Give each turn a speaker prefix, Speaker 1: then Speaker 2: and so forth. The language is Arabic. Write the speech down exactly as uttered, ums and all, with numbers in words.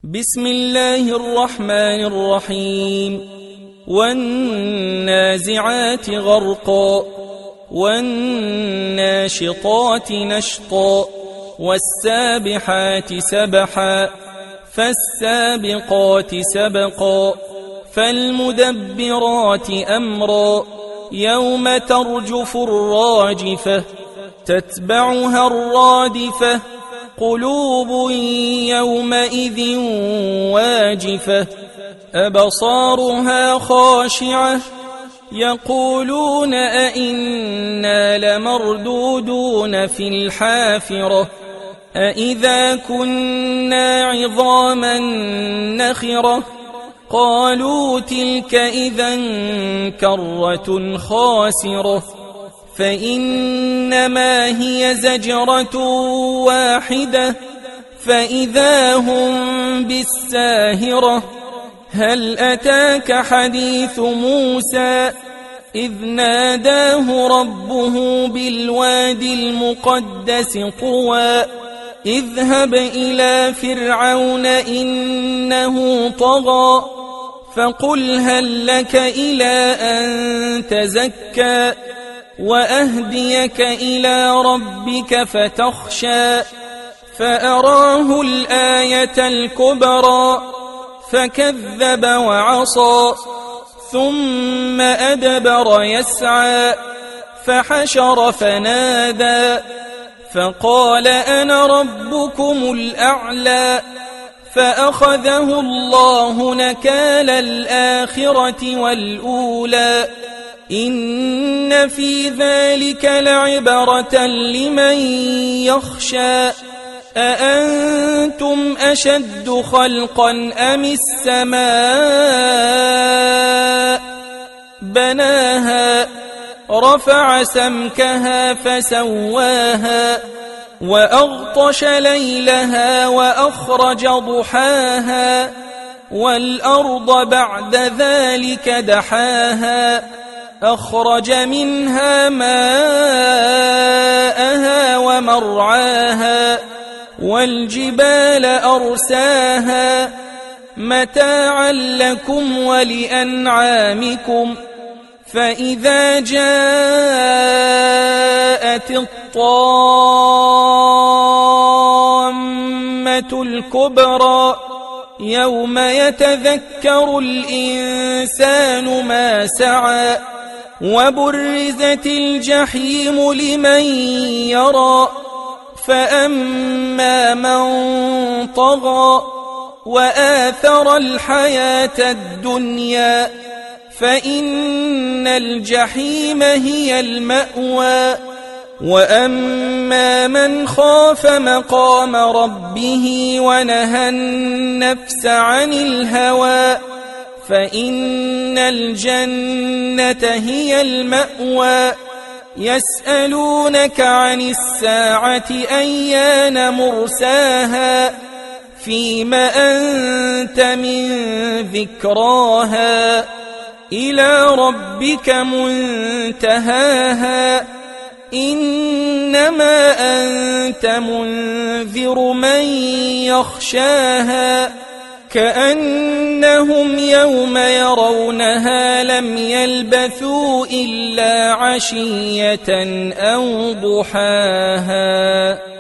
Speaker 1: بسم الله الرحمن الرحيم والنازعات غرقا والناشطات نشطا والسابحات سبحا فالسابقات سبقا فالمدبرات أمرا يوم ترجف الراجفة تتبعها الرادفة قلوب يومئذ واجفة أبصارها خاشعة يقولون أئنا لمردودون في الحافرة أئذا كنا عظاما نخرة قالوا تلك إذا كرة خاسرة فإنما هي زجرة واحدة فإذا هم بالساهرة هل أتاك حديث موسى إذ ناداه ربه بالوادي المقدس طوى اذهب إلى فرعون إنه طغى فقل هل لك إلى أن تزكى وأهديك إلى ربك فتخشى فأراه الآية الكبرى فكذب وعصى ثم أدبر يسعى فحشر فنادى فقال أنا ربكم الأعلى فأخذه الله نكال الآخرة والأولى إن في ذلك لعبرة لمن يخشى أأنتم أشد خلقا أم السماء بناها رفع سمكها فسواها وأغطش ليلها وأخرج ضحاها والأرض بعد ذلك دحاها أخرج منها ماءها ومرعاها والجبال أرساها متاعا لكم ولأنعامكم فإذا جاءت الطامة الكبرى يوم يتذكر الإنسان ما سعى وبرزت الجحيم لمن يرى فأما من طغى وآثر الحياة الدنيا فإن الجحيم هي المأوى وأما من خاف مقام ربه ونهى النفس عن الهوى فإن الجنة هي المأوى يسألونك عن الساعة أيان مرساها فيم أنت من ذكراها إلى ربك منتهاها إنما أنت منذر من يخشاها كأنهم يوم يرونها لم يلبثوا إلا عشية أو ضحاها.